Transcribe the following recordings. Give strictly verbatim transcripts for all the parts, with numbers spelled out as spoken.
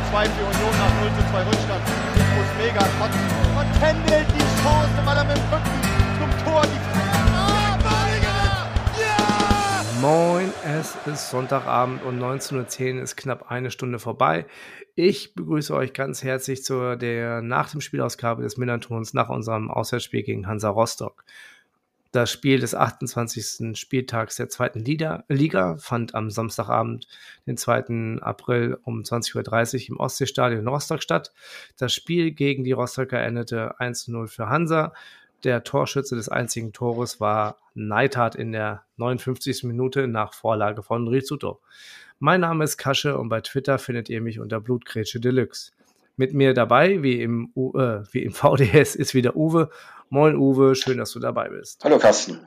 zwei für Union nach null zu zwei Rückstand. Ich muss mega kotzen. Und Kendall die Chance, weil er mit dem Rücken zum Tor die Ah, ja! Moin, es ist Sonntagabend und neunzehn Uhr zehn ist knapp eine Stunde vorbei. Ich begrüße euch ganz herzlich zu der nach dem Spielausgabe des Millanton nach unserem Auswärtsspiel gegen Hansa Rostock. Das Spiel des achtundzwanzigsten Spieltags der zweiten Liga, Liga fand am Samstagabend, den zweiten April um zwanzig Uhr dreißig im Ostseestadion in Rostock statt. Das Spiel gegen die Rostocker endete eins zu null für Hansa. Der Torschütze des einzigen Tores war Neidhardt in der neunundfünfzigsten Minute nach Vorlage von Rizzuto. Mein Name ist Kasche und bei Twitter findet ihr mich unter Blutgrätsche Deluxe. Mit mir dabei, wie im, U- äh, wie im V D S, ist wieder Uwe. Moin Uwe, schön, dass du dabei bist. Hallo Carsten.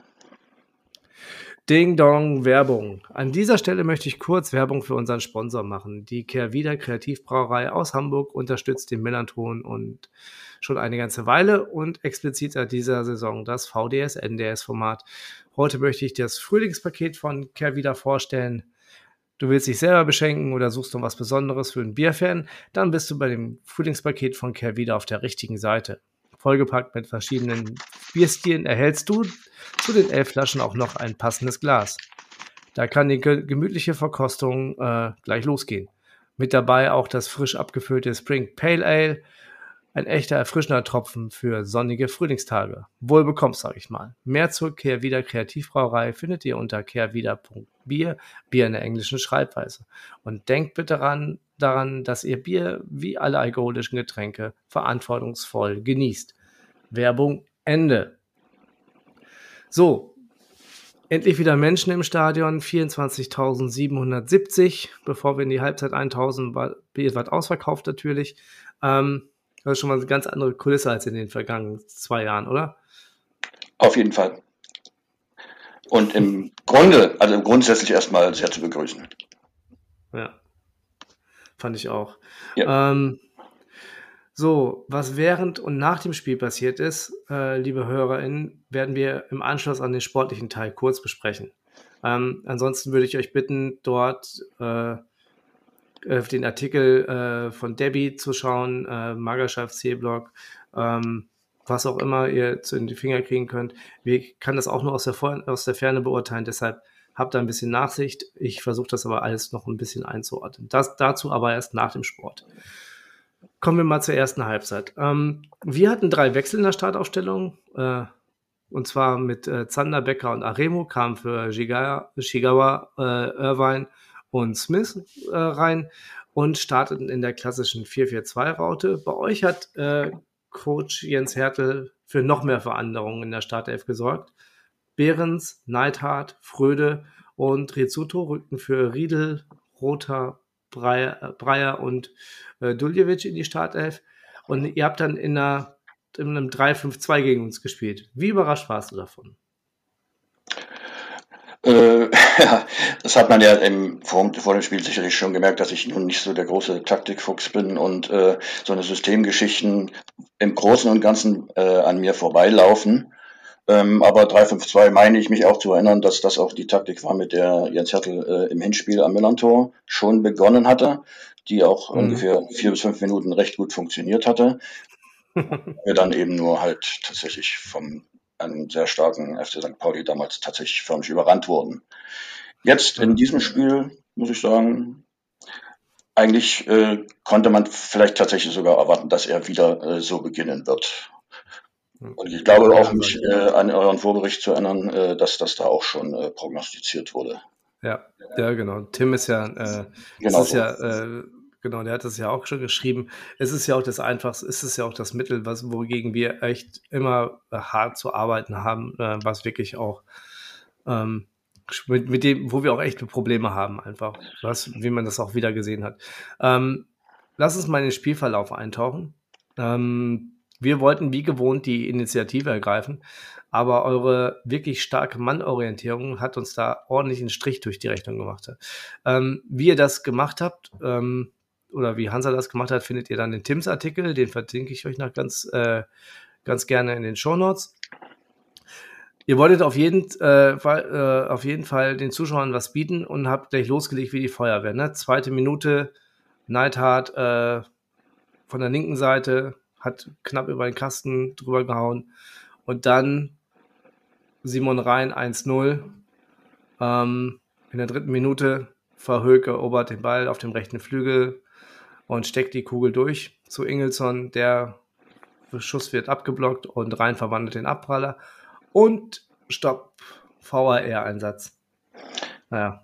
Ding Dong, Werbung. An dieser Stelle möchte ich kurz Werbung für unseren Sponsor machen. Die Kehrwieder Kreativbrauerei aus Hamburg unterstützt den Millanton und schon eine ganze Weile und explizit seit dieser Saison das V D S N D S-Format. Heute möchte ich das Frühlingspaket von Kehrwieder vorstellen. Du willst dich selber beschenken oder suchst noch was Besonderes für einen Bierfan, dann bist du bei dem Frühlingspaket von Kehrwieder auf der richtigen Seite. Vollgepackt mit verschiedenen Bierstilen erhältst du zu den elf Flaschen auch noch ein passendes Glas. Da kann die ge- gemütliche Verkostung äh, gleich losgehen. Mit dabei auch das frisch abgefüllte Spring Pale Ale, ein echter erfrischender Tropfen für sonnige Frühlingstage. Wohl bekommst, sag ich mal. Mehr zur Kehrwieder Kreativbrauerei findet ihr unter kehrwieder punkt bier, Bier in der englischen Schreibweise. Und denkt bitte ran, daran, dass ihr Bier wie alle alkoholischen Getränke verantwortungsvoll genießt. Werbung Ende. So, endlich wieder Menschen im Stadion, vierundzwanzigtausendsiebenhundertsiebzig, bevor wir in die Halbzeit eintauschen, war was ausverkauft natürlich. Ähm, das ist schon mal eine ganz andere Kulisse als in den vergangenen zwei Jahren, oder? Auf jeden Fall. Und im Grunde, also grundsätzlich erstmal sehr zu begrüßen. Ja, fand ich auch. Ja. Ähm, so, was während und nach dem Spiel passiert ist, äh, liebe HörerInnen, werden wir im Anschluss an den sportlichen Teil kurz besprechen. Ähm, ansonsten würde ich euch bitten, dort äh, auf den Artikel äh, von Debbie zu schauen, äh, Magerschaft, C-Blog, ähm, was auch immer ihr zu in die Finger kriegen könnt. Ich kann das auch nur aus der, Vor- aus der Ferne beurteilen, deshalb habt da ein bisschen Nachsicht. Ich versuche das aber alles noch ein bisschen einzuordnen. Das dazu aber erst nach dem Sport. Kommen wir mal zur ersten Halbzeit. Ähm, wir hatten drei Wechsel in der Startaufstellung, äh, und zwar mit äh, Zander, Becker und Aremo kamen für Shigawa, Shigawa äh, Irvine und Smith äh, rein und starteten in der klassischen vier vier zwei Raute. Bei euch hat äh, Coach Jens Hertel für noch mehr Veränderungen in der Startelf gesorgt. Behrens, Neidhardt, Fröde und Rizzuto rückten für Riedel, Rother, Breyer, Breyer und äh, Duljevic in die Startelf. Und ihr habt dann in, einer, in einem drei fünf zwei gegen uns gespielt. Wie überrascht warst du davon? Äh, ja, das hat man ja im, vor, vor dem Spiel sicherlich schon gemerkt, dass ich nun nicht so der große Taktikfuchs bin und äh, so eine Systemgeschichten im Großen und Ganzen äh, an mir vorbeilaufen. Ähm, aber drei fünf zwei meine ich mich auch zu erinnern, dass das auch die Taktik war, mit der Jens Hertel äh, im Hinspiel am Millantor schon begonnen hatte, die auch Mhm. ungefähr vier bis fünf Minuten recht gut funktioniert hatte. Wir dann eben nur halt tatsächlich vom einem sehr starken F C Sankt Pauli damals tatsächlich förmlich überrannt wurden. Jetzt in diesem Spiel, muss ich sagen, eigentlich äh, konnte man vielleicht tatsächlich sogar erwarten, dass er wieder äh, so beginnen wird. Und ich glaube auch, mich äh, an euren Vorbericht zu erinnern, äh, dass das da auch schon äh, prognostiziert wurde. Ja, ja, genau. Tim ist ja, äh, Genau es ist so. ja, äh, genau, der hat das ja auch schon geschrieben. Es ist ja auch das Einfachste, es ist ja auch das Mittel, was, wogegen wir echt immer hart zu arbeiten haben, äh, was wirklich auch, ähm, mit, mit dem, wo wir auch echte Probleme haben, einfach, was, wie man das auch wieder gesehen hat. Ähm, lass uns mal in den Spielverlauf eintauchen. Ähm, wir wollten wie gewohnt die Initiative ergreifen, aber eure wirklich starke Mannorientierung hat uns da ordentlich einen Strich durch die Rechnung gemacht. Ähm, wie ihr das gemacht habt, ähm, oder wie Hansa das gemacht hat, findet ihr dann in Tims Artikel, den verlinke ich euch noch ganz, äh, ganz gerne in den Shownotes. Ihr wolltet auf jeden, äh, Fall, äh, auf jeden Fall den Zuschauern was bieten und habt gleich losgelegt wie die Feuerwehr. Ne? Zweite Minute Neidhardt äh, von der linken Seite hat knapp über den Kasten drüber gehauen und dann Simon Rhein eins null. Ähm, in der dritten Minute Verhoek erobert den Ball auf dem rechten Flügel und steckt die Kugel durch zu Ingelsson. Der Schuss wird abgeblockt und Rhein verwandelt den Abpraller. Und Stopp, V A R-Einsatz. Naja.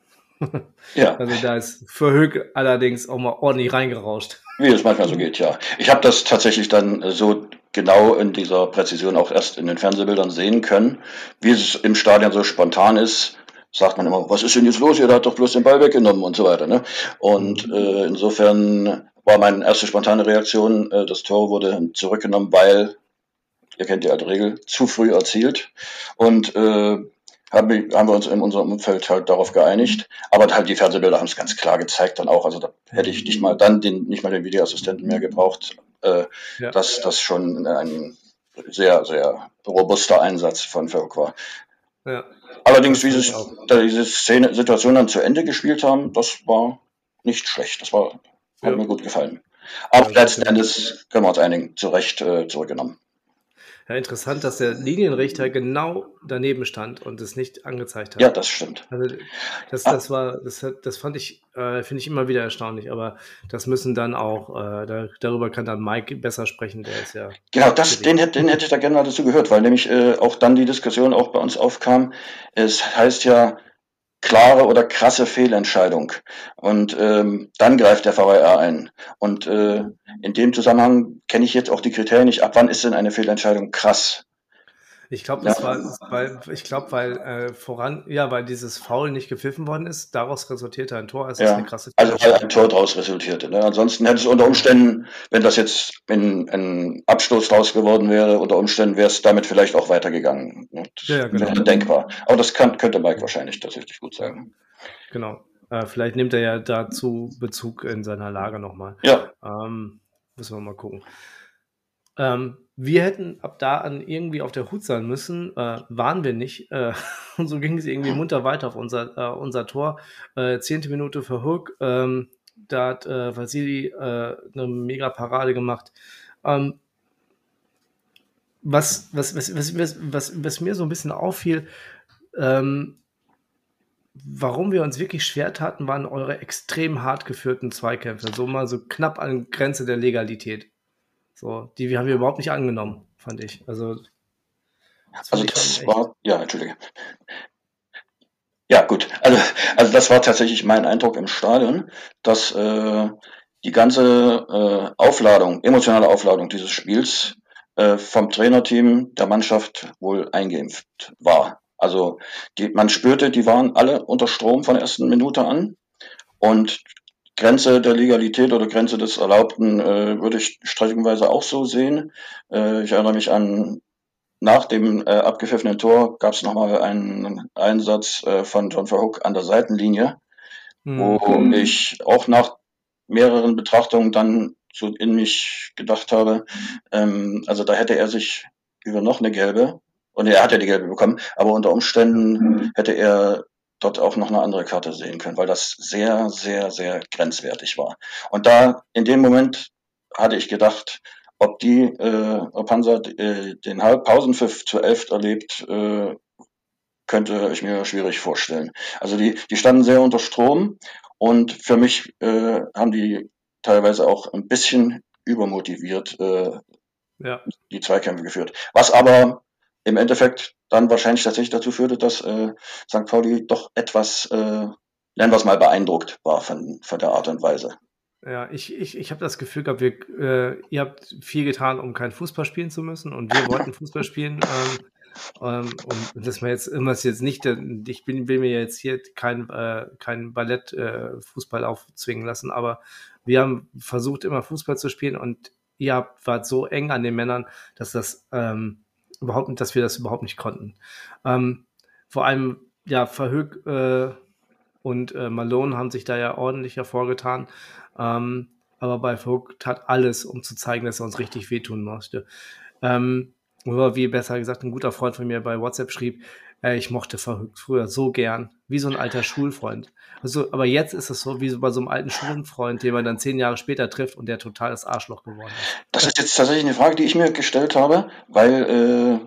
Ja. Also da ist Verhoek allerdings auch mal ordentlich reingerauscht. Wie es manchmal so geht, ja. Ich habe das tatsächlich dann äh, so genau in dieser Präzision auch erst in den Fernsehbildern sehen können. Wie es im Stadion so spontan ist, sagt man immer, was ist denn jetzt los? Ihr habt doch bloß den Ball weggenommen und so weiter. Ne? Und äh, insofern war meine erste spontane Reaktion, äh, das Tor wurde zurückgenommen, weil, ihr kennt die alte Regel, zu früh erzielt. Und äh, haben wir, haben wir uns in unserem Umfeld halt darauf geeinigt. Aber halt die Fernsehbilder haben es ganz klar gezeigt dann auch. Also da hätte ich nicht mal dann den, nicht mal den Videoassistenten mehr gebraucht. Äh, Ja. dass das schon ein sehr, sehr robuster Einsatz von Verhoek war. Ja. Allerdings, Das wie fand sie ich auch. da diese Szene, Situation dann zu Ende gespielt haben, das war nicht schlecht. Das war, hat Ja. mir gut gefallen. Aber Ja, letzten gut. Endes können wir uns einigen, zu Recht äh, zurückgenommen. Ja, interessant, dass der Linienrichter genau daneben stand und es nicht angezeigt hat. Ja, das stimmt. Also das, Ah. das war, das hat, das fand ich, äh, finde ich immer wieder erstaunlich, aber das müssen dann auch, äh, da, darüber kann dann Mike besser sprechen, der ist ja. Genau, das, den, hätte- den hätte ich da gerne mal dazu gehört, weil nämlich äh, auch dann die Diskussion auch bei uns aufkam. Es heißt ja klare oder krasse Fehlentscheidung. Und ähm, dann greift der V A R ein. Und äh, in dem Zusammenhang kenne ich jetzt auch die Kriterien nicht. Ab wann ist denn eine Fehlentscheidung krass? Ich glaube, das Ja. war, weil, ich glaube, weil äh, voran, ja, weil dieses Foul nicht gepfiffen worden ist, daraus resultierte ein Tor. Also das ist Ja, eine krasse also weil Fehlentscheidung. ein Tor daraus resultierte. Ne? Ansonsten hätte es unter Umständen, wenn das jetzt in ein Abstoß draus geworden wäre, unter Umständen wäre es damit vielleicht auch weitergegangen. Ne? Das Ja, ja, genau. wäre denkbar. Aber das kann, könnte Mike wahrscheinlich tatsächlich gut sagen. Genau. Äh, vielleicht nimmt er ja dazu Bezug in seiner Lage nochmal. Ja, Ähm, müssen wir mal gucken. Ähm, wir hätten ab da an irgendwie auf der Hut sein müssen, äh, waren wir nicht. Äh, und so ging es irgendwie munter weiter auf unser, äh, unser Tor. Äh, zehnte Minute für Hook. Ähm, da hat äh, Vasili äh, eine mega Parade gemacht. Ähm, was, was, was, was, was, was, was mir so ein bisschen auffiel, ähm, warum wir uns wirklich schwer taten, waren eure extrem hart geführten Zweikämpfe. So mal so knapp an Grenze der Legalität. So, die haben wir überhaupt nicht angenommen, fand ich. Also, das, fand also ich das schon echt- war, ja, Entschuldige. Ja, gut. Also, also das war tatsächlich mein Eindruck im Stadion, dass äh, die ganze äh, Aufladung, emotionale Aufladung dieses Spiels äh, vom Trainerteam der Mannschaft wohl eingeimpft war. Also die, man spürte, die waren alle unter Strom von der ersten Minute an und Grenze der Legalität oder Grenze des Erlaubten äh, würde ich streckenweise auch so sehen. Äh, ich erinnere mich an nach dem äh, abgepfiffenen Tor gab es nochmal einen Einsatz äh, von John Verhoek an der Seitenlinie, wo Hm. ich auch nach mehreren Betrachtungen dann so in mich gedacht habe, ähm, also da hätte er sich über noch eine gelbe, und er hat ja die gelbe bekommen, aber unter Umständen hätte er dort auch noch eine andere Karte sehen können, weil das sehr, sehr, sehr grenzwertig war. Und da in dem Moment hatte ich gedacht, ob die, äh, ob Hansa äh, den Pausenpfiff zur Elf erlebt, äh, könnte ich mir schwierig vorstellen. Also die, die standen sehr unter Strom und für mich äh, haben die teilweise auch ein bisschen übermotiviert äh, Ja, die Zweikämpfe geführt. Was aber im Endeffekt dann wahrscheinlich tatsächlich dazu führte, dass äh, Sankt Pauli doch etwas, äh, nennen wir es mal, beeindruckt war von, von der Art und Weise. ja, ich, ich, ich habe das Gefühl gehabt, wir, äh, ihr habt viel getan, um kein Fußball spielen zu müssen und wir wollten Fußball spielen. Ähm, ähm, und dass man jetzt immer jetzt nicht, äh, ich bin, will mir jetzt hier kein, äh, kein Ballett äh, Fußball aufzwingen lassen, aber wir haben versucht, immer Fußball zu spielen und ihr habt, wart so eng an den Männern, dass das ähm, überhaupt, dass wir das überhaupt nicht konnten. Ähm, vor allem, ja, Verhoek äh, und äh, Malone haben sich da ja ordentlich hervorgetan. Ähm, aber bei Vogt hat alles, um zu zeigen, dass er uns richtig wehtun möchte. Ähm, oder wie besser gesagt, ein guter Freund von mir bei WhatsApp schrieb, Ey, ich mochte Verhoek früher so gern, wie so ein alter Schulfreund. Also, aber jetzt ist es so wie so bei so einem alten Schulfreund, den man dann zehn Jahre später trifft und der total das Arschloch geworden ist. Das ist jetzt tatsächlich eine Frage, die ich mir gestellt habe, weil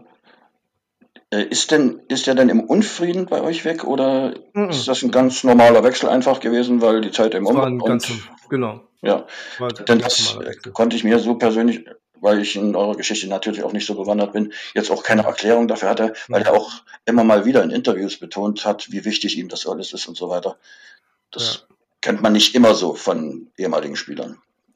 äh, äh, ist denn ist er denn im Unfrieden bei euch weg oder Mhm. ist das ein ganz normaler Wechsel einfach gewesen, weil die Zeit im Das war Um ein und ganz, genau, ja, war denn ein ganz das normaler äh, Wechsel. konnte ich mir so persönlich, weil ich in eurer Geschichte natürlich auch nicht so bewandert bin, jetzt auch keine Erklärung dafür hatte, weil er auch immer mal wieder in Interviews betont hat, wie wichtig ihm das alles ist und so weiter. Das Ja. kennt man nicht immer so von ehemaligen Spielern.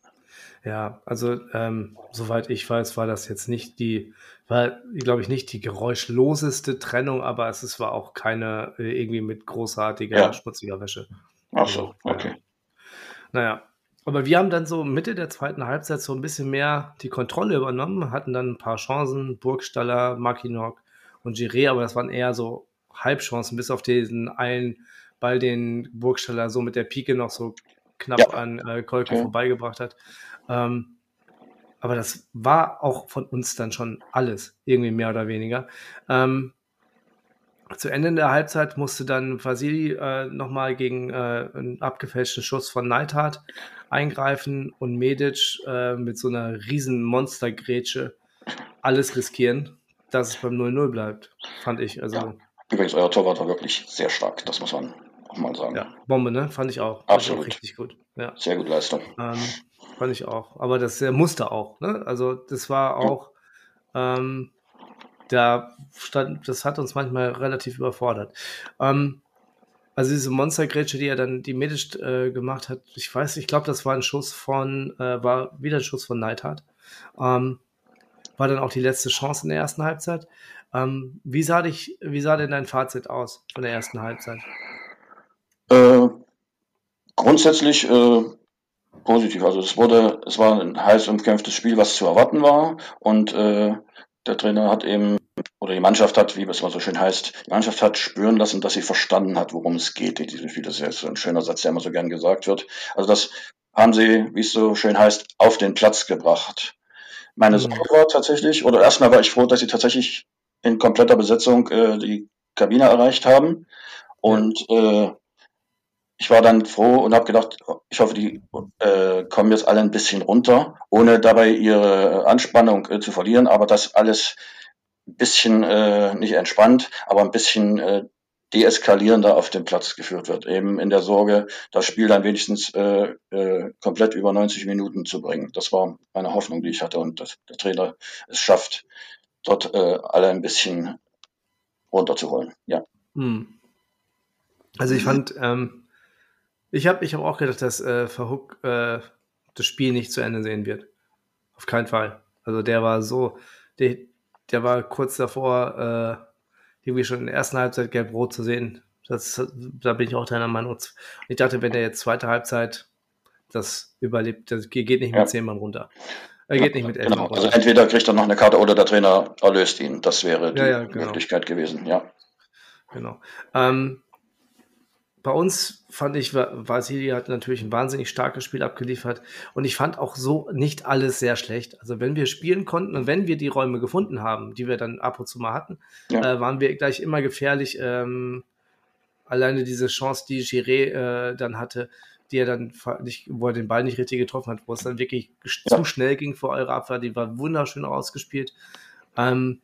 Ja, also ähm, soweit ich weiß, war das jetzt nicht die, war, glaube ich, nicht die geräuschloseste Trennung, aber es ist, war auch keine äh, irgendwie mit großartiger, Ja. schmutziger Wäsche. Ach so, Also, okay. Naja, aber wir haben dann so Mitte der zweiten Halbzeit so ein bisschen mehr die Kontrolle übernommen, hatten dann ein paar Chancen, Burgstaller, Mackinock und Giré, aber das waren eher so Halbchancen, bis auf diesen einen Ball, den Burgstaller so mit der Pike noch so knapp Ja. an äh, Kolke Ja. vorbeigebracht hat. Ähm, aber das war auch von uns dann schon alles, irgendwie mehr oder weniger. Ähm, zu Ende der Halbzeit musste dann Vasili äh, nochmal gegen äh, einen abgefälschten Schuss von Neidhardt eingreifen und Medic äh, mit so einer riesen Monstergrätsche alles riskieren, dass es beim null null bleibt, fand ich. Also Ja. Übrigens, euer Torwart war wirklich sehr stark, das muss man auch mal sagen. ja, Bombe, ne? Fand ich auch. Fand Absolut. ich auch richtig gut. Ja. Sehr gut Leistung. Ähm, fand ich auch. Aber das der musste auch, ne? Also das war auch, ähm, da stand, das hat uns manchmal relativ überfordert. Ähm, also diese Monstergrätsche, die er dann die Medic äh, gemacht hat, ich weiß, ich glaube, das war ein Schuss von, äh, war wieder ein Schuss von Neidhardt. Ähm, war dann auch die letzte Chance in der ersten Halbzeit. Ähm, wie sah dich, wie sah denn dein Fazit aus von der ersten Halbzeit? Äh, grundsätzlich äh, positiv. Also es wurde, es war ein heiß umkämpftes Spiel, was zu erwarten war. Und äh, der Trainer hat eben, oder die Mannschaft hat, wie es mal so schön heißt, die Mannschaft hat spüren lassen, dass sie verstanden hat, worum es geht in diesem Spiel. Das ist ja so ein schöner Satz, der immer so gern gesagt wird. Also das haben sie, wie es so schön heißt, auf den Platz gebracht. Meine Mhm. Sorge war tatsächlich, oder erstmal war ich froh, dass sie tatsächlich in kompletter Besetzung äh, die Kabine erreicht haben. Und äh, ich war dann froh und habe gedacht, ich hoffe, die äh, kommen jetzt alle ein bisschen runter, ohne dabei ihre Anspannung äh, zu verlieren, aber das alles ein bisschen äh, nicht entspannt, aber ein bisschen äh, deeskalierender auf den Platz geführt wird. Eben in der Sorge, das Spiel dann wenigstens äh, äh, komplett über neunzig Minuten zu bringen. Das war meine Hoffnung, die ich hatte und dass der Trainer es schafft, dort äh, alle ein bisschen runterzuholen. Ja. Mhm. Also ich fand, ähm, ich habe ich hab auch gedacht, dass äh, Verhoek äh, das Spiel nicht zu Ende sehen wird. Auf keinen Fall. Also der war so, der, der war kurz davor, äh, irgendwie schon in der ersten Halbzeit gelb-rot zu sehen. Das, da bin ich auch deiner Meinung. Und ich dachte, wenn der jetzt zweite Halbzeit das überlebt, das geht nicht mit Ja. zehn Mann runter. Er geht nicht mit elf Genau. Mann Also runter. entweder kriegt er noch eine Karte oder der Trainer erlöst ihn. Das wäre die Ja, ja, genau. Möglichkeit gewesen. Ja. Genau. Ähm, bei uns fand ich, Vasili hat natürlich ein wahnsinnig starkes Spiel abgeliefert und ich fand auch so nicht alles sehr schlecht. Also wenn wir spielen konnten und wenn wir die Räume gefunden haben, die wir dann ab und zu mal hatten, Ja. äh, waren wir gleich immer gefährlich. Ähm, alleine diese Chance, die Giré äh, dann hatte, die er dann fa- nicht, wo er den Ball nicht richtig getroffen hat, wo es dann wirklich sch- Ja. zu schnell ging für eure Abwehr, die war wunderschön ausgespielt. Ähm,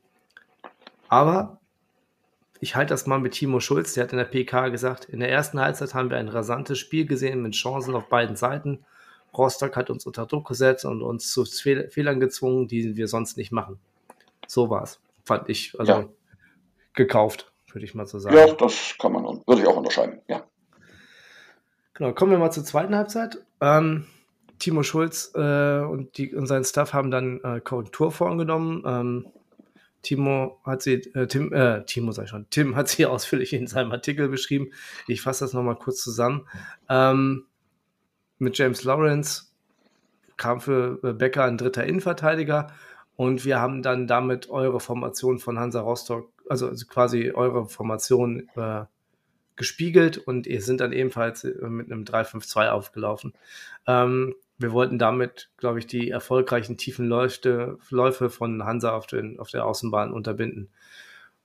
aber ich halte das mal mit Timo Schulz, der hat in der P K gesagt, in der ersten Halbzeit haben wir ein rasantes Spiel gesehen mit Chancen auf beiden Seiten. Rostock hat uns unter Druck gesetzt und uns zu Fehl Fehlern gezwungen, die wir sonst nicht machen. So war es, fand ich, also Ja. gekauft, würde ich mal so sagen. Ja, das kann man, würde ich auch unterschreiben. Ja. Genau, kommen wir mal zur zweiten Halbzeit. Ähm, Timo Schulz äh, und, die, und sein Staff haben dann äh, Korrektur vorgenommen. Ähm, Timo hat sie, äh, Tim, äh, Timo sag ich schon, Tim hat sie ausführlich in seinem Artikel beschrieben. Ich fasse das nochmal kurz zusammen. Ähm, mit James Lawrence kam für Becker ein dritter Innenverteidiger und wir haben dann damit eure Formation von Hansa Rostock, also, also quasi eure Formation äh, gespiegelt und ihr sind dann ebenfalls mit einem drei fünf zwei aufgelaufen. Ähm, wir wollten damit, glaube ich, die erfolgreichen tiefen Läufe, Läufe von Hansa auf, den, auf der Außenbahn unterbinden.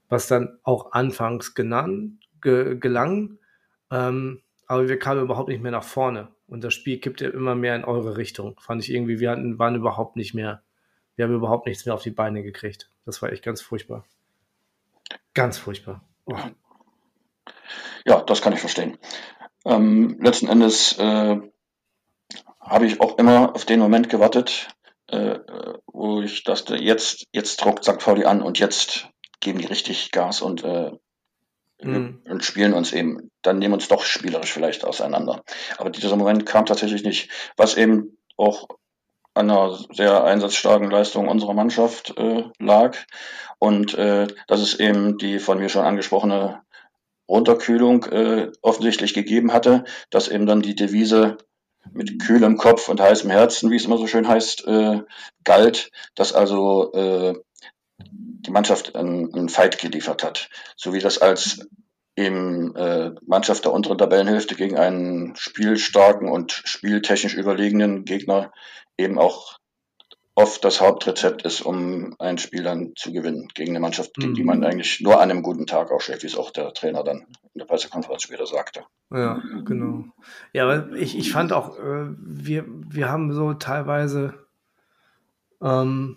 was dann auch anfangs genannt, ge, gelang. Ähm, aber wir kamen überhaupt nicht mehr nach vorne. Und das Spiel kippte immer mehr in eure Richtung. Fand ich irgendwie, wir hatten, waren überhaupt nicht mehr, wir haben überhaupt nichts mehr auf die Beine gekriegt. Das war echt ganz furchtbar. Ganz furchtbar. Oh. Ja, das kann ich verstehen. Ähm, letzten Endes äh, habe ich auch immer auf den Moment gewartet, äh, wo ich dachte, jetzt, jetzt druckt Sankt Pauli an und jetzt geben die richtig Gas und, äh, Mhm. und spielen uns eben, dann nehmen uns doch spielerisch vielleicht auseinander. Aber dieser Moment kam tatsächlich nicht, was eben auch an einer sehr einsatzstarken Leistung unserer Mannschaft äh, lag. Und äh, dass es eben die von mir schon angesprochene Runterkühlung äh, offensichtlich gegeben hatte, dass eben dann die Devise mit kühlem Kopf und heißem Herzen, wie es immer so schön heißt, äh, galt, dass also äh, die Mannschaft einen, einen Fight geliefert hat. So wie das als eben äh, Mannschaft der unteren Tabellenhälfte gegen einen spielstarken und spieltechnisch überlegenen Gegner eben auch oft das Hauptrezept ist, um ein Spiel dann zu gewinnen gegen eine Mannschaft, gegen die man Mhm. eigentlich nur an einem guten Tag aufstellt, wie es auch der Trainer dann in der Pressekonferenz später sagte. Ja, genau. Ja, aber ich, ich fand auch, äh, wir, wir haben so teilweise ähm,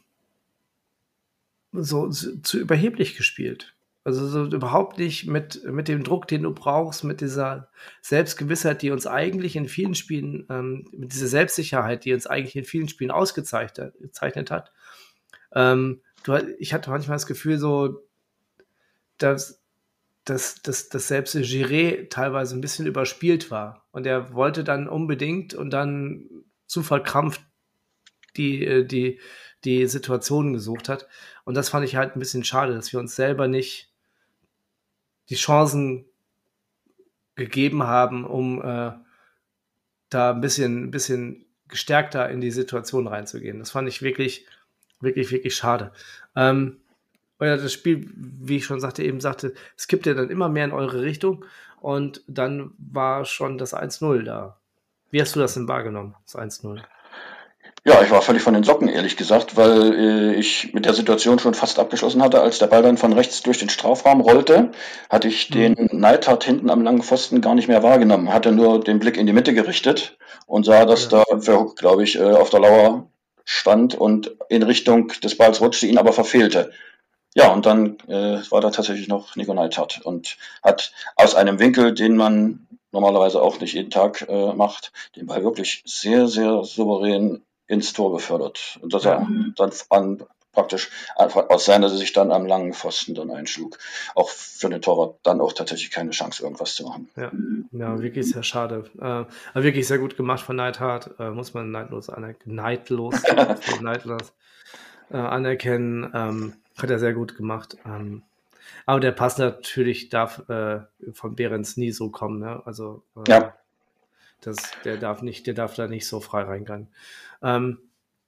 so zu, zu überheblich gespielt. Also so überhaupt nicht mit, mit dem Druck, den du brauchst, mit dieser Selbstgewissheit, die uns eigentlich in vielen Spielen, ähm, mit dieser Selbstsicherheit, die uns eigentlich in vielen Spielen ausgezeichnet gezeichnet hat. Ähm, du, ich hatte manchmal das Gefühl, so, dass, dass, dass, dass selbst Giré teilweise ein bisschen überspielt war. Und er wollte dann unbedingt und dann zu verkrampft die, äh, die, die Situationen gesucht hat. Und das fand ich halt ein bisschen schade, dass wir uns selber nicht die Chancen gegeben haben, um äh, da ein bisschen, ein bisschen gestärkter in die Situation reinzugehen. Das fand ich wirklich, wirklich, wirklich schade. Ähm, oder das Spiel, wie ich schon sagte, eben sagte, es kippt ja dann immer mehr in eure Richtung und dann war schon das eins null da. Wie hast du das denn wahrgenommen, das eins null? Ja, ich war völlig von den Socken, ehrlich gesagt, weil äh, ich mit der Situation schon fast abgeschlossen hatte. Als der Ball dann von rechts durch den Strafraum rollte, hatte ich den Mhm. Neidhardt hinten am langen Pfosten gar nicht mehr wahrgenommen, hatte nur den Blick in die Mitte gerichtet und sah, dass Ja. da Verhoek, glaube ich, äh, auf der Lauer stand und in Richtung des Balls rutschte, ihn aber verfehlte. Ja, und dann äh, war da tatsächlich noch Nico Neidhardt und hat aus einem Winkel, den man normalerweise auch nicht jeden Tag äh, macht, den Ball wirklich sehr, sehr souverän ins Tor befördert. Und dass Ja. er dann an, praktisch einfach aus seiner Sicht dann am langen Pfosten dann einschlug. Auch für den Torwart dann auch tatsächlich keine Chance, irgendwas zu machen. Ja, ja, wirklich sehr schade. Äh, aber wirklich sehr gut gemacht von Neidhardt, äh, muss man neidlos anerkennen. Neidlos, nicht neidlos äh, anerkennen. Ähm, hat er sehr gut gemacht. Ähm, aber der Pass natürlich darf äh, von Behrens nie so kommen. Ne? Also äh, Ja, das, der darf nicht, der darf da nicht so frei reingehen. Ähm,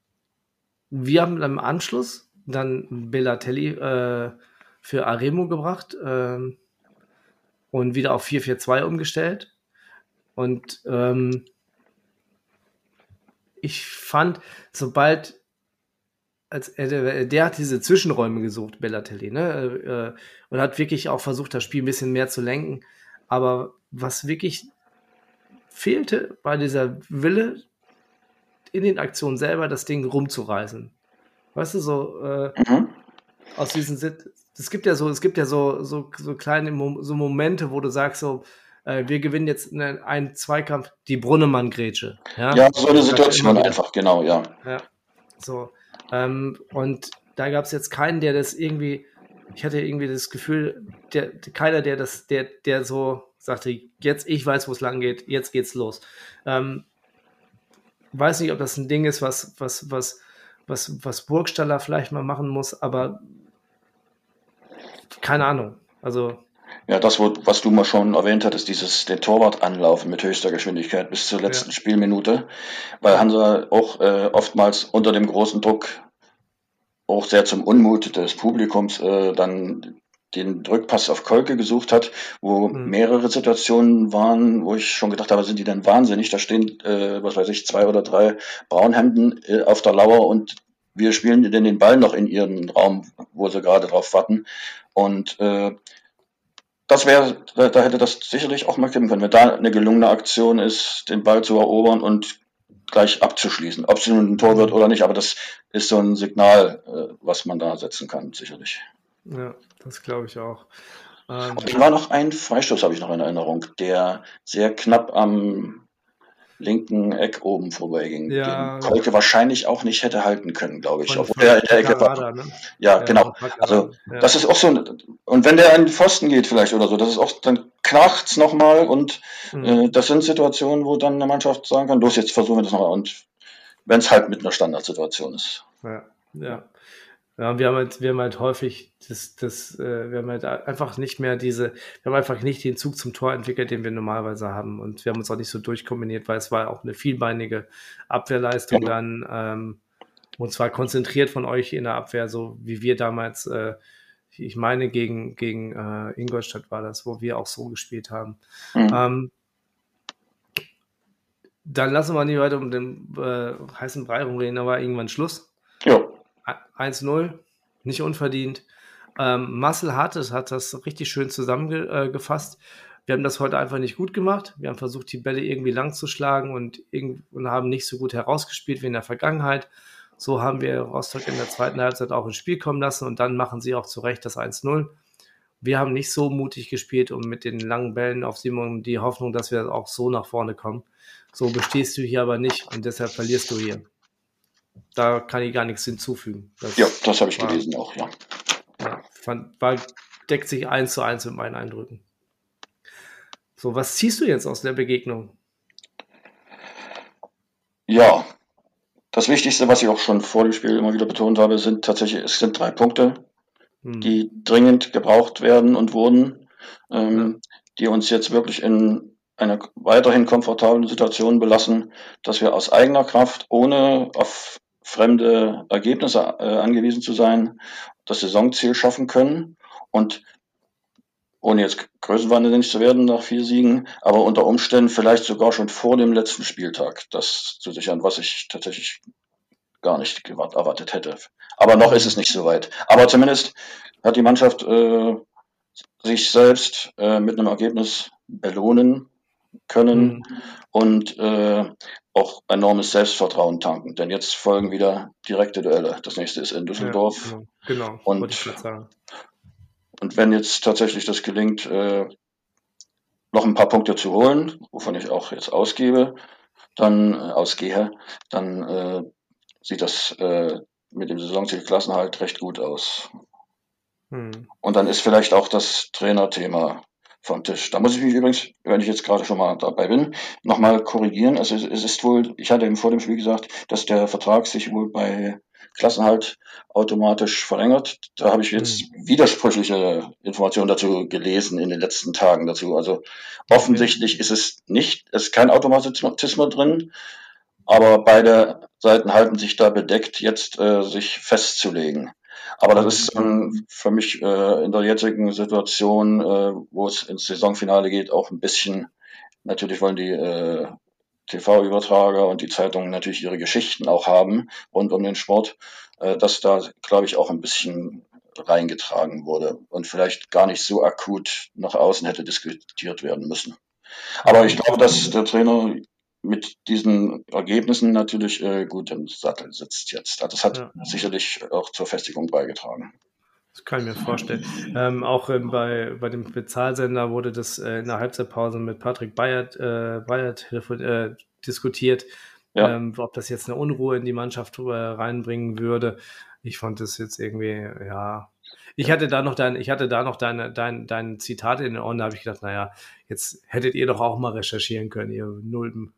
wir haben im Anschluss dann Bellatelli äh, für Aremo gebracht ähm, und wieder auf vier vier zwei umgestellt. Und ähm, ich fand, sobald als er, der, der hat diese Zwischenräume gesucht, Bellatelli, ne? Äh, und hat wirklich auch versucht, das Spiel ein bisschen mehr zu lenken. Aber was wirklich fehlte, war dieser Wille, in den Aktionen selber das Ding rumzureißen. Weißt du, so äh, mhm. aus diesen Sit es gibt ja so, es gibt ja so, so, so kleine Mo so Momente, wo du sagst, so, äh, wir gewinnen jetzt einen, einen Zweikampf, die Brunnemann-Grätsche. Ja, Ja, so eine das sagst du immer Situation wieder. einfach, genau, ja. Ja, so. Ähm, und da gab es jetzt keinen, der das irgendwie, ich hatte irgendwie das Gefühl, der, keiner, der das, der, der so sagte, jetzt, ich weiß, wo es lang geht, jetzt geht's los. Ähm, weiß nicht, ob das ein Ding ist, was, was, was, was, was Burgstaller vielleicht mal machen muss, aber keine Ahnung. Also, Ja, das, wo, was du mal schon erwähnt hattest, dieses den Torwart anlaufen mit höchster Geschwindigkeit bis zur letzten ja, Spielminute, weil ja, Hansa auch äh, oftmals unter dem großen Druck auch sehr zum Unmut des Publikums äh, dann den Rückpass auf Kolke gesucht hat, wo hm, mehrere Situationen waren, wo ich schon gedacht habe, sind die denn wahnsinnig? Da stehen, äh, was weiß ich, zwei oder drei Braunhemden äh, auf der Lauer und wir spielen denn den Ball noch in ihren Raum, wo sie gerade drauf warten. Und äh, das wäre, da, da hätte das sicherlich auch mal kippen können, wenn da eine gelungene Aktion ist, den Ball zu erobern und gleich abzuschließen. Ob es nun ein Tor wird oder nicht, aber das ist so ein Signal, äh, was man da setzen kann, sicherlich. Ja, das glaube ich auch. Ähm, Und da war noch ein Freistoß, habe ich noch in Erinnerung, der sehr knapp am linken Eck oben vorbeiging, Ja. den Kolke wahrscheinlich auch nicht hätte halten können, glaube ich, von, obwohl von er in der Ecke war. Paccarada, ne? Ja, Ja, genau. von Paccarada, Also ja. das ist auch so ein, und wenn der an den Pfosten geht vielleicht oder so, das ist auch, dann kracht's nochmal und Mhm. äh, das sind Situationen, wo dann eine Mannschaft sagen kann, los, jetzt versuchen wir das nochmal, und wenn es halt mit einer Standardsituation ist. Ja, ja. Ja, wir haben halt, wir haben halt häufig das, das, äh, wir haben halt einfach nicht mehr diese, wir haben einfach nicht den Zug zum Tor entwickelt, den wir normalerweise haben. Und wir haben uns auch nicht so durchkombiniert, weil es war auch eine vielbeinige Abwehrleistung Ja. dann, ähm, und zwar konzentriert von euch in der Abwehr, so wie wir damals, äh, ich meine, gegen, gegen äh, Ingolstadt war das, wo wir auch so gespielt haben. Mhm. Ähm, dann lassen wir nicht weiter um den äh, heißen Brei rumreden, da war irgendwann Schluss. Ja. eins null, nicht unverdient. Ähm, Marcel Hartes hat das richtig schön zusammengefasst. Wir haben das heute einfach nicht gut gemacht. Wir haben versucht, die Bälle irgendwie lang zu schlagen und, irgend- und haben nicht so gut herausgespielt wie in der Vergangenheit. So haben wir Rostock in der zweiten Halbzeit auch ins Spiel kommen lassen und dann machen sie auch zu Recht das eins null. Wir haben nicht so mutig gespielt und mit den langen Bällen auf Simon die Hoffnung, dass wir auch so nach vorne kommen. So bestehst du hier aber nicht und deshalb verlierst du hier. Da kann ich gar nichts hinzufügen. Das Ja, das habe ich war, gelesen auch, ja. ja, fand, war, deckt sich eins zu eins mit meinen Eindrücken. So, was ziehst du jetzt aus der Begegnung? Ja, das Wichtigste, was ich auch schon vor dem Spiel immer wieder betont habe, sind tatsächlich, es sind drei Punkte, Hm. die dringend gebraucht werden und wurden, ähm, die uns jetzt wirklich in einer weiterhin komfortablen Situation belassen, dass wir aus eigener Kraft, ohne auf fremde Ergebnisse äh, angewiesen zu sein, das Saisonziel schaffen können und ohne jetzt größenwahnsinnig zu werden nach vier Siegen, aber unter Umständen vielleicht sogar schon vor dem letzten Spieltag das zu sichern, was ich tatsächlich gar nicht gewart- erwartet hätte. Aber noch ist es nicht so weit. Aber zumindest hat die Mannschaft äh, sich selbst äh, mit einem Ergebnis belohnen können Hm. und äh, auch enormes Selbstvertrauen tanken. Denn jetzt folgen wieder direkte Duelle. Das nächste ist in Ja, Düsseldorf. genau, genau, Und- wollte ich gerade sagen. Und wenn jetzt tatsächlich das gelingt, äh, noch ein paar Punkte zu holen, wovon ich auch jetzt ausgebe, dann äh, ausgehe, dann äh, sieht das äh, mit dem Saisonziel Klassenerhalt recht gut aus. Hm. Und dann ist vielleicht auch das Trainerthema vom Tisch. Da muss ich mich übrigens, wenn ich jetzt gerade schon mal dabei bin, nochmal korrigieren. Also es, es ist wohl, ich hatte eben vor dem Spiel gesagt, dass der Vertrag sich wohl bei Klassenerhalt automatisch verlängert. Da habe ich jetzt widersprüchliche Informationen dazu gelesen in den letzten Tagen dazu. Also offensichtlich ist es nicht, es ist kein Automatismus drin, aber beide Seiten halten sich da bedeckt, jetzt äh, sich festzulegen. Aber das ist ähm, für mich äh, in der jetzigen Situation, äh, wo es ins Saisonfinale geht, auch ein bisschen, natürlich wollen die äh, T V-Übertrager und die Zeitungen natürlich ihre Geschichten auch haben rund um den Sport, äh, dass da, glaube ich, auch ein bisschen reingetragen wurde und vielleicht gar nicht so akut nach außen hätte diskutiert werden müssen. Aber ich glaube, dass der Trainer mit diesen Ergebnissen natürlich äh, gut im Sattel sitzt jetzt. Also das hat Ja. sicherlich auch zur Festigung beigetragen. Das kann ich mir vorstellen. Ähm, auch ähm, bei, bei dem Bezahlsender wurde das äh, in der Halbzeitpause mit Patrick Bayert, äh, Bayert telefon- äh, diskutiert, Ja. ähm, ob das jetzt eine Unruhe in die Mannschaft äh, reinbringen würde. Ich fand das jetzt irgendwie, ja. Ich hatte da noch dein, ich hatte da noch deine, dein, dein Zitat in den Ohren, da habe ich gedacht, naja, jetzt hättet ihr doch auch mal recherchieren können, ihr Nulpen.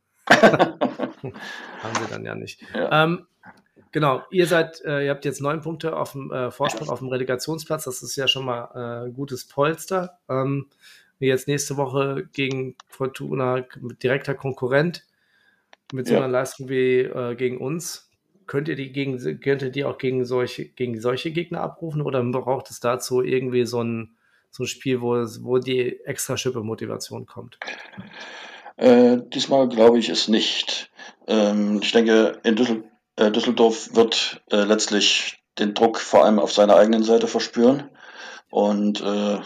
Haben sie dann ja nicht. Ja. Ähm, Genau, ihr seid, äh, ihr habt jetzt neun Punkte auf dem äh, Vorsprung auf dem Relegationsplatz. Das ist ja schon mal äh, gutes Polster. Ähm, jetzt nächste Woche gegen Fortuna mit direkter Konkurrent mit so Ja. einer Leistung wie äh, gegen uns. Könnt ihr die gegen, könnt ihr die auch gegen solche, gegen solche Gegner abrufen oder braucht es dazu irgendwie so ein, so ein Spiel, wo, es, wo die extra Schippe Motivation kommt? Äh, diesmal glaube ich es nicht. Ähm, ich denke, in Düssel äh, Düsseldorf wird äh, letztlich den Druck vor allem auf seiner eigenen Seite verspüren. und äh,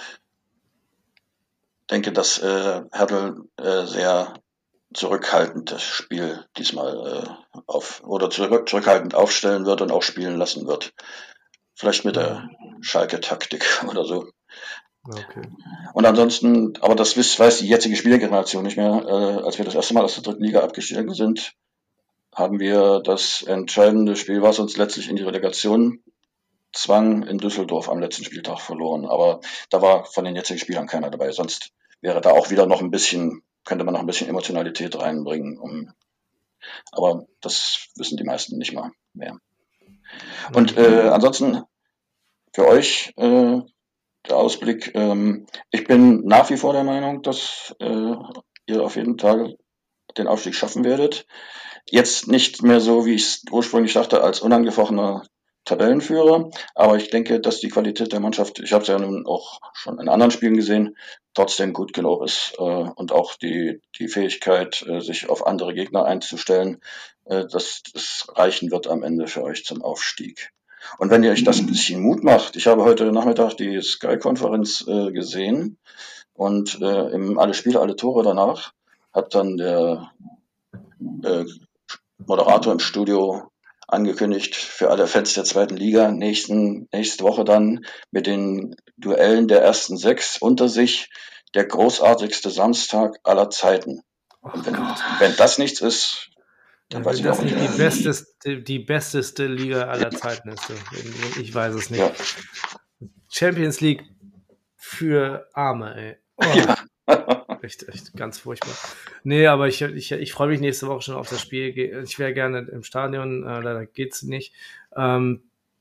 denke, dass äh, Hertel äh, sehr zurückhaltend das Spiel diesmal äh, auf oder zurück, zurückhaltend aufstellen wird und auch spielen lassen wird. Vielleicht mit der Schalke-Taktik oder so. Okay. Und ansonsten, aber das weiß die jetzige Spielergeneration nicht mehr. Äh, als wir das erste Mal aus der dritten Liga abgestiegen sind, haben wir das entscheidende Spiel, was uns letztlich in die Relegation zwang, in Düsseldorf am letzten Spieltag verloren. Aber da war von den jetzigen Spielern keiner dabei. Sonst wäre da auch wieder noch ein bisschen, könnte man noch ein bisschen Emotionalität reinbringen. Um, aber das wissen die meisten nicht mal mehr. Und äh, ansonsten für euch äh, der Ausblick. Ähm, ich bin nach wie vor der Meinung, dass äh, ihr auf jeden Fall den Aufstieg schaffen werdet. Jetzt nicht mehr so, wie ich es ursprünglich dachte, als unangefochtener Tabellenführer, aber ich denke, dass die Qualität der Mannschaft, ich habe es ja nun auch schon in anderen Spielen gesehen, trotzdem gut genug ist äh, und auch die, die Fähigkeit, äh, sich auf andere Gegner einzustellen, äh, dass das reichen wird am Ende für euch zum Aufstieg. Und wenn ihr euch das ein bisschen Mut macht, ich habe heute Nachmittag die Sky-Konferenz äh, gesehen und äh, im alle Spiele, alle Tore danach hat dann der äh, Moderator im Studio angekündigt für alle Fans der zweiten Liga, nächsten, nächste Woche dann mit den Duellen der ersten sechs unter sich der großartigste Samstag aller Zeiten. Und wenn, wenn das nichts ist, dann Ja, weiß wenn ich das auch nicht nicht die mehr. besteste, die besteste Liga aller Zeiten ist, ich weiß es nicht. Ja. Champions League für Arme, ey. Oh. Ja. Echt, echt, ganz furchtbar. Nee, aber ich, ich, ich freue mich nächste Woche schon auf das Spiel. Ich wäre gerne im Stadion, äh, leider geht's nicht. Ähm,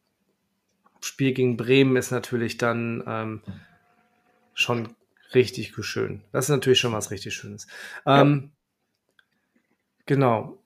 Spiel gegen Bremen ist natürlich dann ähm, schon richtig schön. Das ist natürlich schon was richtig Schönes. Ähm, ja. Genau.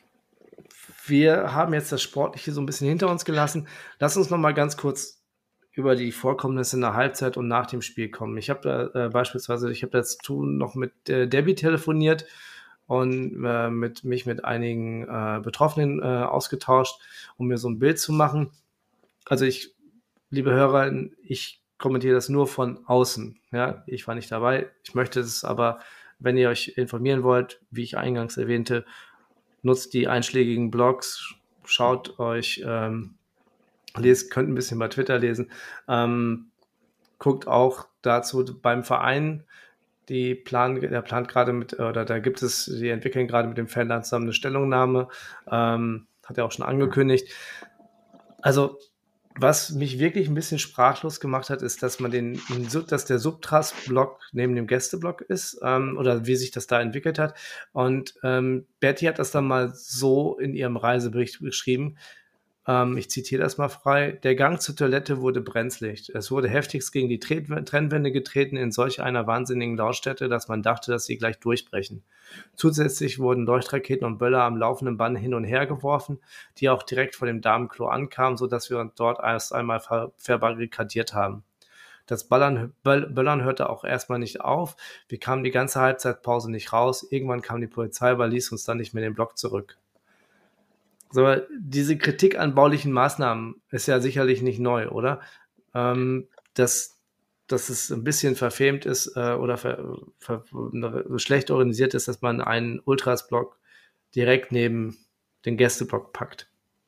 Wir haben jetzt das Sportliche so ein bisschen hinter uns gelassen. Lass uns noch mal ganz kurz über die Vorkommnisse in der Halbzeit und nach dem Spiel kommen. Ich habe da äh, beispielsweise, ich habe dazu noch mit äh, Debbie telefoniert und äh, mit mich mit einigen äh, Betroffenen äh, ausgetauscht, um mir so ein Bild zu machen. Also ich, liebe Hörer, ich kommentiere das nur von außen. Ja, ich war nicht dabei. Ich möchte es aber, wenn ihr euch informieren wollt, wie ich eingangs erwähnte, nutzt die einschlägigen Blogs, schaut euch ähm, lest, könnt ein bisschen bei Twitter lesen. Ähm, guckt auch dazu beim Verein, die planen, der plant gerade mit, oder da gibt es, die entwickeln gerade mit dem Fanland zusammen eine Stellungnahme, ähm, hat er auch schon angekündigt. Also, was mich wirklich ein bisschen sprachlos gemacht hat, ist, dass man den, dass der Subtras-Block neben dem Gästeblock ist, ähm, oder wie sich das da entwickelt hat. Und ähm, Betty hat das dann mal so in ihrem Reisebericht geschrieben. Ähm, ich zitiere das mal frei. Der Gang zur Toilette wurde brenzlig. Es wurde heftigst gegen die Trennwände getreten in solch einer wahnsinnigen Lautstärke, dass man dachte, dass sie gleich durchbrechen. Zusätzlich wurden Leuchtraketen und Böller am laufenden Band hin und her geworfen, die auch direkt vor dem Damenklo ankamen, sodass wir uns dort erst einmal ver- verbarrikadiert haben. Das Ballern, Böllern hörte auch erstmal nicht auf. Wir kamen die ganze Halbzeitpause nicht raus. Irgendwann kam die Polizei, aber ließ uns dann nicht mehr den Block zurück. So, diese Kritik an baulichen Maßnahmen ist ja sicherlich nicht neu, oder? Ähm, dass, dass es ein bisschen verfemt ist äh, oder ver, ver, schlecht organisiert ist, dass man einen Ultras-Block direkt neben den Gästeblock packt.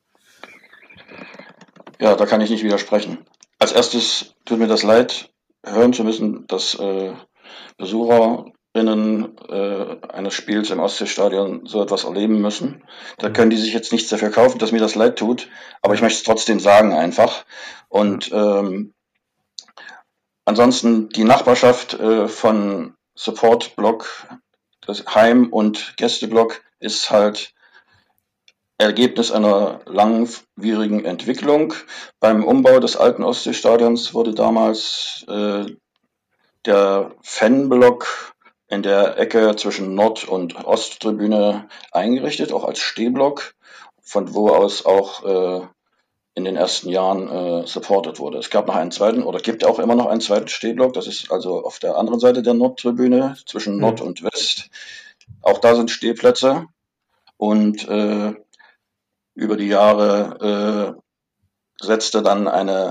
Ja, da kann ich nicht widersprechen. Als erstes tut mir das leid, hören zu müssen, dass äh, Besucher Innen äh, eines Spiels im Ostseestadion so etwas erleben müssen. Da können die sich jetzt nichts dafür kaufen, dass mir das leid tut, aber ich möchte es trotzdem sagen einfach. Und ähm, ansonsten die Nachbarschaft äh, von Support-Block, das Heim- und Gästeblock ist halt Ergebnis einer langwierigen Entwicklung. Beim Umbau des alten Ostseestadions wurde damals äh, der Fanblock in der Ecke zwischen Nord- und Osttribüne eingerichtet, auch als Stehblock, von wo aus auch äh, in den ersten Jahren äh, supportet wurde. Es gab noch einen zweiten, oder gibt auch immer noch einen zweiten Stehblock, das ist also auf der anderen Seite der Nordtribüne, zwischen Nord und West. Auch da sind Stehplätze und äh, über die Jahre äh, setzte dann eine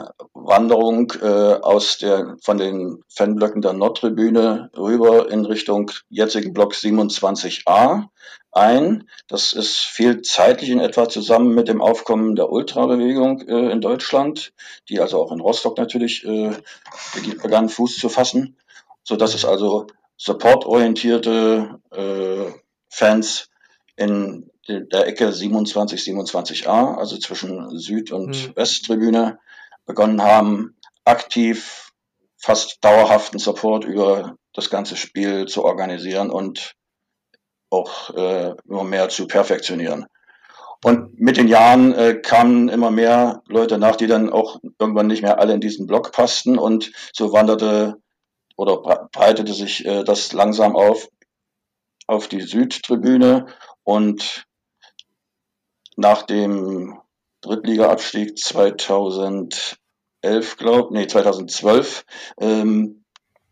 Wanderung äh, aus der, von den Fanblöcken der Nordtribüne rüber in Richtung jetzigen Block siebenundzwanzig a ein. Das ist fiel zeitlich in etwa zusammen mit dem Aufkommen der Ultrabewegung äh, in Deutschland, die also auch in Rostock natürlich äh, begann Fuß zu fassen, so dass es also supportorientierte äh, Fans in der Ecke siebenundzwanzig, siebenundzwanzig a, also zwischen Süd- und Mhm. Westtribüne, begonnen haben, aktiv, fast dauerhaften Support über das ganze Spiel zu organisieren und auch äh, immer mehr zu perfektionieren. Und mit den Jahren äh, kamen immer mehr Leute nach, die dann auch irgendwann nicht mehr alle in diesen Block passten, und so wanderte oder breitete sich äh, das langsam auf auf die Südtribüne, und nach dem Drittliga-Abstieg zweitausendelf, glaub, nee, zweitausendzwölf, ähm,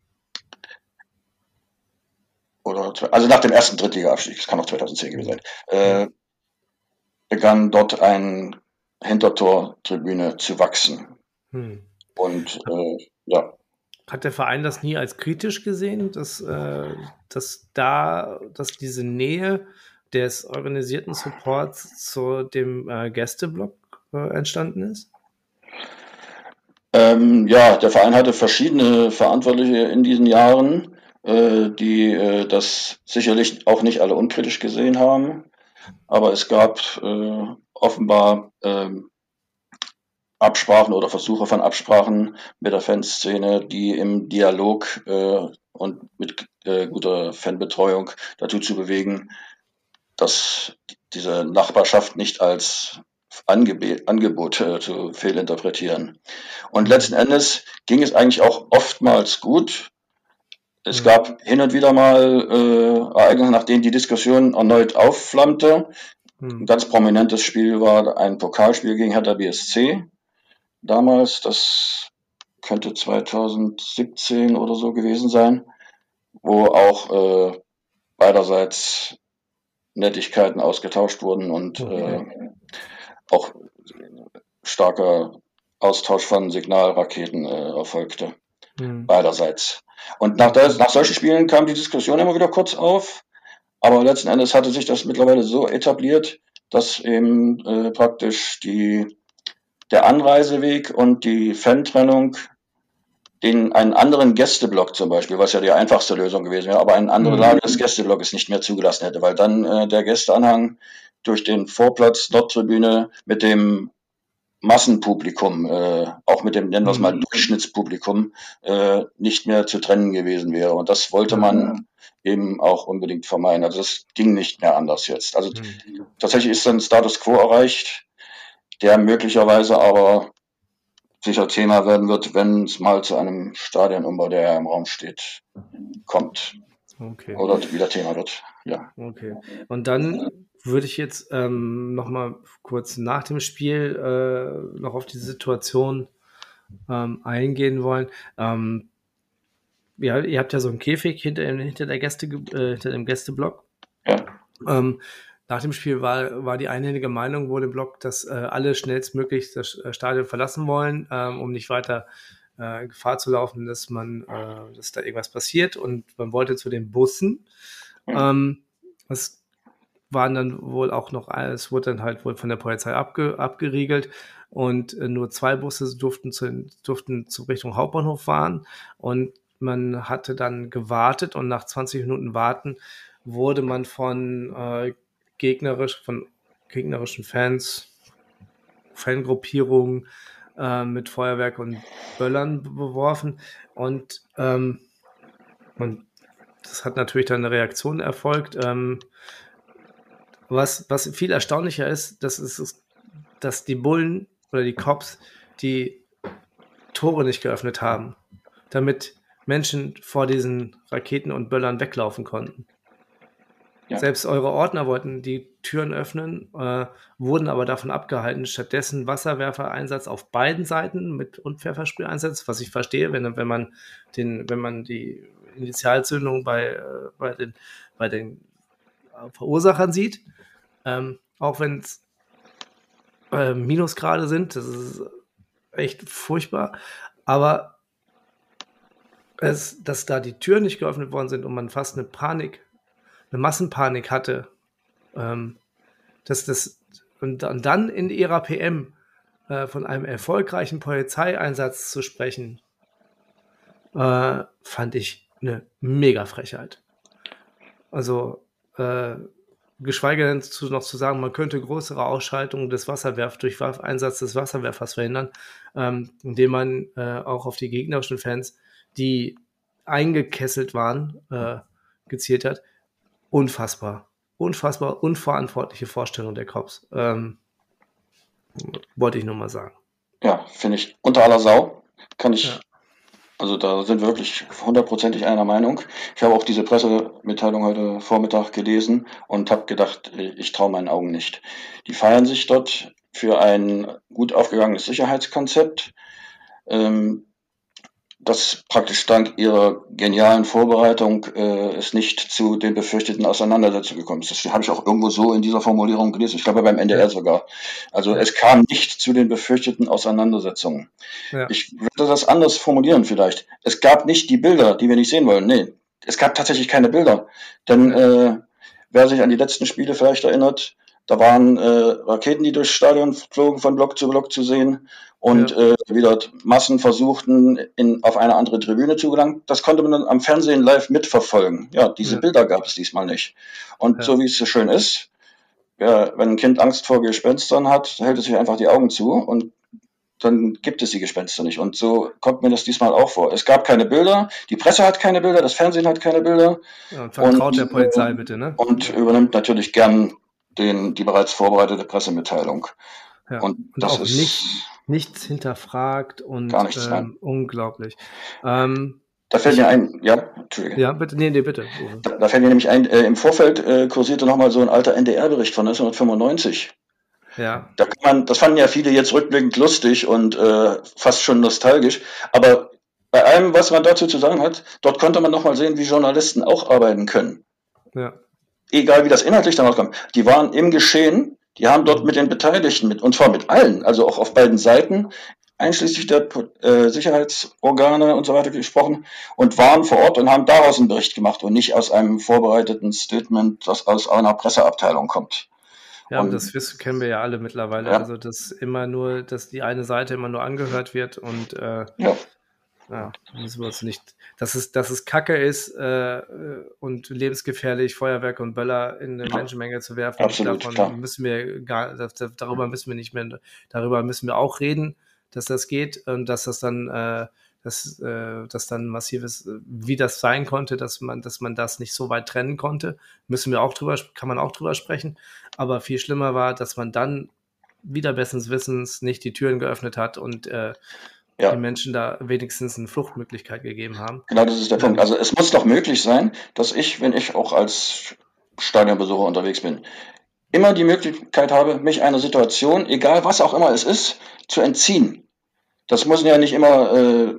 oder, also nach dem ersten Drittliga-Abstieg, das kann auch zweitausendzehn gewesen sein, äh, begann dort ein Hintertortribüne zu wachsen. Hm. Und äh, ja. Hat der Verein das nie als kritisch gesehen, dass, äh, dass da, dass diese Nähe des organisierten Supports zu dem äh, Gästeblock äh, entstanden ist? Ähm, ja, der Verein hatte verschiedene Verantwortliche in diesen Jahren, äh, die äh, das sicherlich auch nicht alle unkritisch gesehen haben. Aber es gab äh, offenbar ähm, Absprachen oder Versuche von Absprachen mit der Fanszene, die im Dialog äh, und mit äh, guter Fanbetreuung dazu zu bewegen, dass diese Nachbarschaft nicht als Angebe Angebot äh, zu fehlinterpretieren. Und letzten Endes ging es eigentlich auch oftmals gut. Es Hm. gab hin und wieder mal äh, Ereignisse, nach denen die Diskussion erneut aufflammte. Ein Hm. ganz prominentes Spiel war ein Pokalspiel gegen Hertha B S C. Damals, das könnte zweitausendsiebzehn oder so gewesen sein, wo auch äh, beiderseits Nettigkeiten ausgetauscht wurden und Okay. äh, auch starker Austausch von Signalraketen äh, erfolgte, Hm. beiderseits. Und nach, das, nach solchen Spielen kam die Diskussion immer wieder kurz auf, aber letzten Endes hatte sich das mittlerweile so etabliert, dass eben äh, praktisch die, der Anreiseweg und die Fantrennung den einen anderen Gästeblock zum Beispiel, was ja die einfachste Lösung gewesen wäre, aber eine andere Lage des Gästeblocks nicht mehr zugelassen hätte, weil dann äh, der Gästeanhang durch den Vorplatz Nordtribüne mit dem Massenpublikum, äh, auch mit dem, nennen wir es mal, Durchschnittspublikum, äh, nicht mehr zu trennen gewesen wäre. Und das wollte man eben auch unbedingt vermeiden. Also das ging nicht mehr anders jetzt. Also Hm. tatsächlich ist dann Status Quo erreicht, der möglicherweise aber sicher Thema werden wird, wenn es mal zu einem Stadionumbau, der ja im Raum steht, kommt. Okay. Oder wieder Thema wird. Ja. Okay. Und dann würde ich jetzt ähm, noch mal kurz nach dem Spiel äh, noch auf die Situation ähm, eingehen wollen. Ähm, ja, ihr habt ja so einen Käfig hinter, hinter, der Gäste, äh, hinter dem Gästeblock. Ja. Ähm, nach dem Spiel war, war die einhellige Meinung wohl im Block, dass äh, alle schnellstmöglich das Stadion verlassen wollen, ähm, um nicht weiter äh, Gefahr zu laufen, dass man, äh, dass da irgendwas passiert. Und man wollte zu den Bussen. Ähm, es waren dann wohl auch noch, es wurde dann halt wohl von der Polizei abge, abgeriegelt, und äh, nur zwei Busse durften zu, durften zu Richtung Hauptbahnhof fahren, und man hatte dann gewartet, und nach zwanzig Minuten Warten wurde man von äh, gegnerisch, von gegnerischen Fans, Fangruppierungen äh, mit Feuerwerk und Böllern beworfen, und ähm, man, das hat natürlich dann eine Reaktion erfolgt. Ähm, was, was viel erstaunlicher ist, das ist, dass die Bullen oder die Cops die Tore nicht geöffnet haben, damit Menschen vor diesen Raketen und Böllern weglaufen konnten. Ja. Selbst eure Ordner wollten die Türen öffnen, äh, wurden aber davon abgehalten. Stattdessen Wasserwerfereinsatz auf beiden Seiten mit Pfeffersprüheinsatz, was ich verstehe, wenn, wenn man den, wenn man die Initialzündung bei, äh, bei den, bei den Verursachern sieht. Ähm, auch wenn es äh, Minusgrade sind, das ist echt furchtbar. Aber es, dass da die Türen nicht geöffnet worden sind und man fast eine Panik, eine Massenpanik hatte, ähm, dass das und, und dann in ihrer P M äh, von einem erfolgreichen Polizeieinsatz zu sprechen, äh, fand ich eine Mega-Frechheit. Also, äh, geschweige denn zu, noch zu sagen, man könnte größere Ausschaltungen des Wasserwerf durch Einsatz des Wasserwerfers verhindern, ähm, indem man äh, auch auf die gegnerischen Fans, die eingekesselt waren, äh, gezielt hat. Unfassbar. Unfassbar unverantwortliche Vorstellung der Cops. Ähm, wollte ich nur mal sagen. Ja, finde ich unter aller Sau. Kann ich, Ja. also da sind wir wirklich hundertprozentig einer Meinung. Ich habe auch diese Pressemitteilung heute Vormittag gelesen und habe gedacht, ich traue meinen Augen nicht. Die feiern sich dort für ein gut aufgegangenes Sicherheitskonzept, ähm, das praktisch dank ihrer genialen Vorbereitung äh, es nicht zu den befürchteten Auseinandersetzungen gekommen ist. Das habe ich auch irgendwo so in dieser Formulierung gelesen. Ich glaube beim N D R Ja. sogar. Also Ja. es kam nicht zu den befürchteten Auseinandersetzungen. Ja. Ich würde das anders formulieren vielleicht. Es gab nicht die Bilder, die wir nicht sehen wollen. Nee, es gab tatsächlich keine Bilder. Denn äh, wer sich an die letzten Spiele vielleicht erinnert, da waren äh, Raketen, die durchs Stadion flogen, von Block zu Block zu sehen. Und Ja. äh, wieder Massen versuchten, in, auf eine andere Tribüne zu gelangen. Das konnte man dann am Fernsehen live mitverfolgen. Ja, diese Ja. Bilder gab es diesmal nicht. Und Ja. so wie es so schön ist, ja, wenn ein Kind Angst vor Gespenstern hat, hält es sich einfach die Augen zu und dann gibt es die Gespenster nicht. Und so kommt mir das diesmal auch vor. Es gab keine Bilder, die Presse hat keine Bilder, das Fernsehen hat keine Bilder. Ja, und vertraut Und, der Polizei äh, bitte, ne? Und Ja. übernimmt natürlich gern den, die bereits vorbereitete Pressemitteilung. Ja. Und Und das auch ist nicht, nichts hinterfragt und gar nichts, nein. ähm, unglaublich. Ähm, Da fällt ich, mir ein, ja, Entschuldige. ja, bitte, nee, nee, bitte. Da, da fällt mir nämlich ein, äh, im Vorfeld äh, kursierte nochmal so ein alter N D R-Bericht von neunzehnhundertfünfundneunzig. Ja, Da kann man, das fanden ja viele jetzt rückblickend lustig und äh, fast schon nostalgisch. Aber bei allem, was man dazu zu sagen hat, dort konnte man nochmal sehen, wie Journalisten auch arbeiten können. ja, Egal wie das inhaltlich dann rauskommt. Die waren im Geschehen, die haben dort mit den Beteiligten, mit, und zwar mit allen, also auch auf beiden Seiten, einschließlich der äh, Sicherheitsorgane und so weiter gesprochen und waren vor Ort und haben daraus einen Bericht gemacht und nicht aus einem vorbereiteten Statement, das aus einer Presseabteilung kommt. ja, aber Und das wissen, kennen wir ja alle mittlerweile. Ja. Also, dass immer nur, dass die eine Seite immer nur angehört wird und äh, ja, ja, müssen wir uns nicht, dass es, dass es Kacke ist äh, und lebensgefährlich, Feuerwerke und Böller in eine Ja. Menschenmenge zu werfen. Absolut, Davon klar. müssen wir gar, das, das, darüber müssen wir nicht mehr, darüber müssen wir auch reden, dass das geht und dass das dann, äh, dass, äh, dass dann massives, wie das sein konnte, dass man, dass man das nicht so weit trennen konnte, müssen wir auch drüber, kann man auch drüber sprechen. Aber viel schlimmer war, dass man dann wieder bessens Wissens nicht die Türen geöffnet hat und äh, Ja. die Menschen da wenigstens eine Fluchtmöglichkeit gegeben haben. Genau, das ist der Punkt. Also es muss doch möglich sein, dass ich, wenn ich auch als Stadionbesucher unterwegs bin, immer die Möglichkeit habe, mich einer Situation, egal was auch immer es ist, zu entziehen. Das müssen ja nicht immer äh,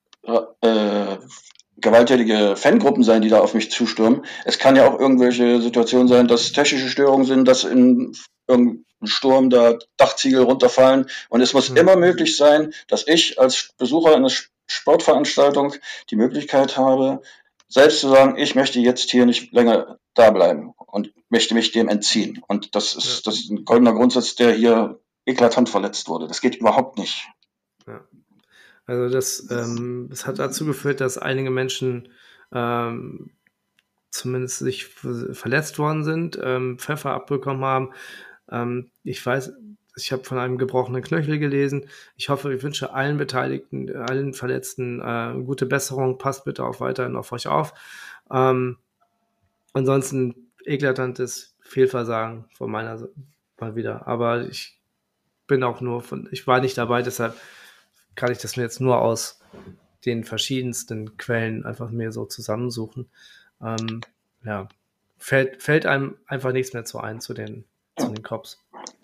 äh, gewalttätige Fangruppen sein, die da auf mich zustürmen. Es kann ja auch irgendwelche Situationen sein, dass technische Störungen sind, dass in irgendeinem Sturm da Dachziegel runterfallen. Und es muss Hm. immer möglich sein, dass ich als Besucher einer Sportveranstaltung die Möglichkeit habe, selbst zu sagen, ich möchte jetzt hier nicht länger da bleiben und möchte mich dem entziehen. Und das ist, das ist ein goldener Grundsatz, der hier eklatant verletzt wurde. Das geht überhaupt nicht. Ja. Also das, ähm, das hat dazu geführt, dass einige Menschen ähm, zumindest sich ver- verletzt worden sind, ähm, Pfeffer abbekommen haben. Ähm, ich weiß, ich habe von einem gebrochenen Knöchel gelesen. Ich hoffe, ich wünsche allen Beteiligten, allen Verletzten äh, gute Besserung. Passt bitte auch weiterhin auf euch auf. Ähm, ansonsten eklatantes Fehlversagen von meiner Seite mal wieder. Aber ich bin auch nur von, ich war nicht dabei, deshalb kann ich das mir jetzt nur aus den verschiedensten Quellen einfach mir so zusammensuchen. Ähm, ja, fällt, fällt einem einfach nichts mehr zu ein zu den, zu den Cops.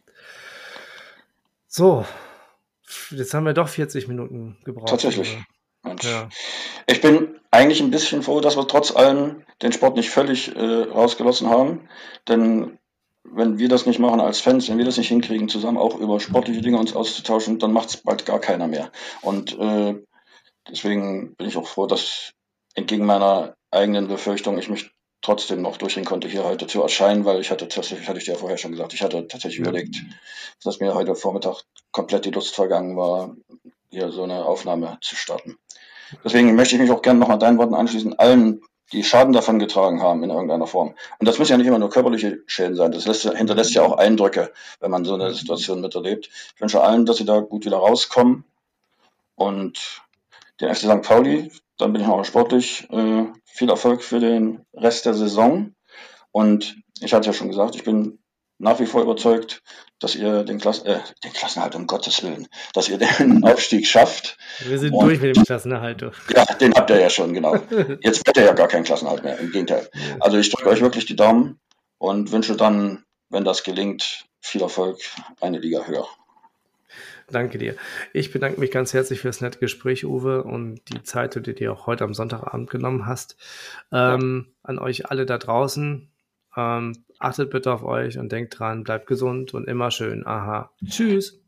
So, jetzt haben wir doch vierzig Minuten gebraucht. Tatsächlich. Oder? Mensch. Ja, Ich bin eigentlich ein bisschen froh, dass wir trotz allem den Sport nicht völlig äh, rausgelassen haben, denn wenn wir das nicht machen als Fans, wenn wir das nicht hinkriegen, zusammen auch über sportliche Dinge uns auszutauschen, dann macht es bald gar keiner mehr. Und äh, deswegen bin ich auch froh, dass entgegen meiner eigenen Befürchtung ich mich trotzdem noch durchringen konnte, hier heute zu erscheinen, weil ich hatte tatsächlich, hatte ich dir ja vorher schon gesagt, ich hatte tatsächlich Ja. überlegt, dass mir heute Vormittag komplett die Lust vergangen war, hier so eine Aufnahme zu starten. Deswegen möchte ich mich auch gerne nochmal deinen Worten anschließen, allen, die Schaden davon getragen haben in irgendeiner Form. Und das müssen ja nicht immer nur körperliche Schäden sein, das lässt, hinterlässt ja auch Eindrücke, wenn man so eine Situation miterlebt. Ich wünsche allen, dass sie da gut wieder rauskommen und den F C Sankt Pauli, dann bin ich auch sportlich, äh, viel Erfolg für den Rest der Saison. Und ich hatte ja schon gesagt, ich bin nach wie vor überzeugt, dass ihr den, Klassen, äh, den Klassenerhalt, um Gottes Willen, dass ihr den Aufstieg schafft. Wir sind Und, durch mit dem Klassenerhalt. Ja, den habt ihr ja schon, genau. Jetzt wird ihr ja gar keinen Klassenerhalt mehr, im Gegenteil. Also ich drücke euch wirklich die Daumen und wünsche dann, wenn das gelingt, viel Erfolg, eine Liga höher. Danke dir. Ich bedanke mich ganz herzlich für das nette Gespräch, Uwe, und die Zeit, die du dir auch heute am Sonntagabend genommen hast. Ähm, ja. An euch alle da draußen, ähm, achtet bitte auf euch und denkt dran, bleibt gesund und immer schön. Aha. Tschüss.